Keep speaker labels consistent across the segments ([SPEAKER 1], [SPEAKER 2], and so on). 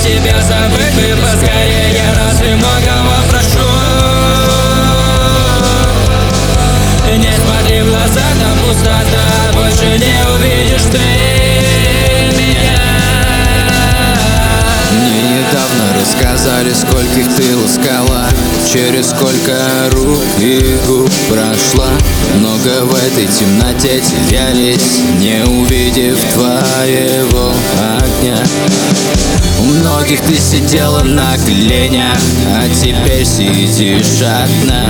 [SPEAKER 1] тебя забыть бы поскорее, я разве многого прошу? Не смотри в глаза, там пустота, больше не увидишь ты меня.
[SPEAKER 2] Мне недавно рассказали, скольких ты ласкала, через сколько рук и губ прошла. Много в этой темноте терялись, не увидев твоего огня. У многих ты сидела на коленях, а теперь сидишь одна.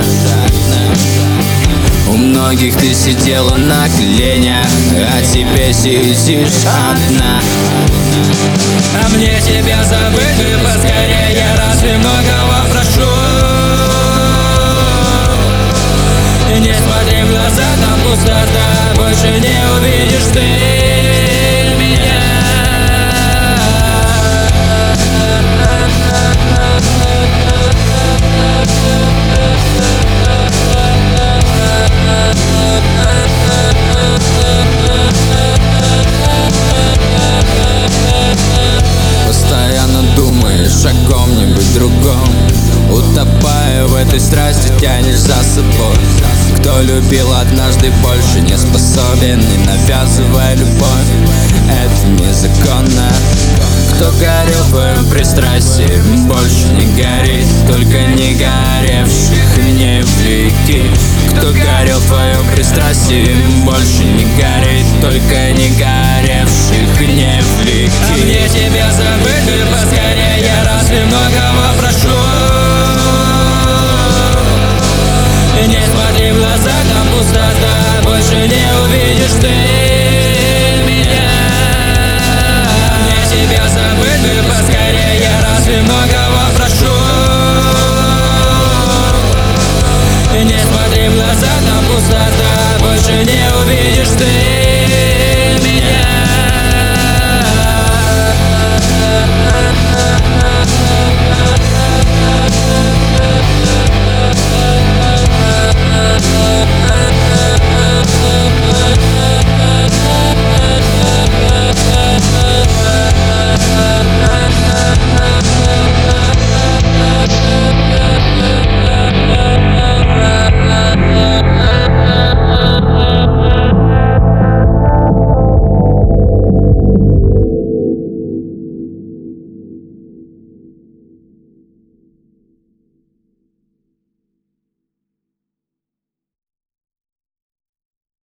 [SPEAKER 2] У многих ты сидела на коленях, а теперь сидишь одна.
[SPEAKER 1] А мне тебя забыть бы поскорее, я разве многого прошу? Не смотри в глаза, там пустота, больше не увидишь ты меня.
[SPEAKER 2] Постоянно думаешь о ком-нибудь другом, утопая в этой страсти, тянешь за собой. Кто любил однажды, больше не способен, не навязывая любовь, это незаконно. Кто горел в твоем пристрастии, больше не горит, только не горевших не влеки. Кто горел в твоем пристрастии, больше не горит, только не горевших не влеки.
[SPEAKER 1] А мне тебя забыть бы поскорее,